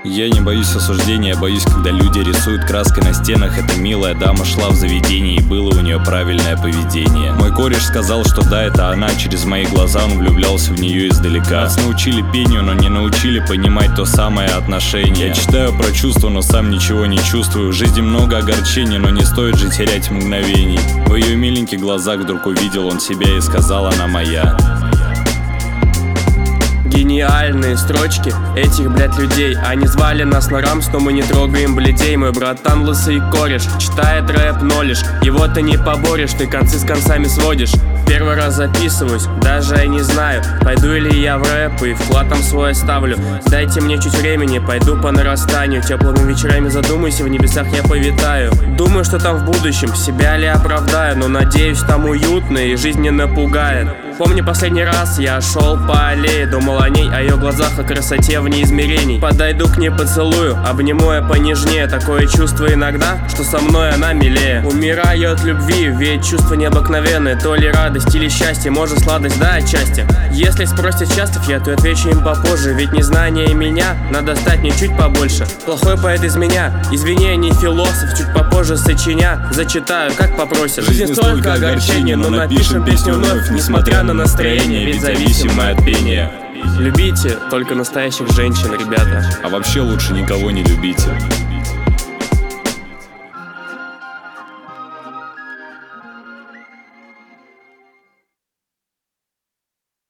Я не боюсь осуждения, боюсь, когда люди рисуют краской на стенах. Эта милая дама шла в заведение, и было у нее правильное поведение. Мой кореш сказал, что да, это она. Через мои глаза он влюблялся в нее издалека. Нас научили пению, но не научили понимать то самое отношение. Я читаю про чувства, но сам ничего не чувствую. В жизни много огорчений, но не стоит же терять мгновений. В ее миленьких глазах вдруг увидел он себя и сказал: она моя. Гениальные строчки этих, блядь, людей. Они звали нас на рамс, но мы не трогаем блядей. Мой братан лысый кореш читает рэп, нолишь. Его ты не поборешь, ты концы с концами сводишь. Первый раз записываюсь, даже я не знаю, пойду ли я в рэп и вклад там свой оставлю. Дайте мне чуть времени, пойду по нарастанию. Теплыми вечерами задумайся, в небесах я повитаю. Думаю, что там в будущем, себя ли оправдаю, но надеюсь, там уютно и жизнь не напугает. Помню последний раз я шел по аллее, думал о ней, о ее глазах, о красоте вне измерений. Подойду к ней, поцелую, обниму я понежнее. Такое чувство иногда, что со мной она милее. Умираю от любви, ведь чувство необыкновенное. То ли радость или счастье, может сладость, да, отчасти. Если спросят счастлив я, то отвечу им попозже. Ведь незнание меня надо стать мне чуть побольше. Плохой поэт из меня, извини, я не философ. Чуть попозже сочиня, зачитаю, как попросят. Жизнь столько огорчений, но напишем песню вновь, несмотря на настроение, ведь зависимое от пения. Любите только настоящих женщин, ребята. А вообще лучше никого не любите.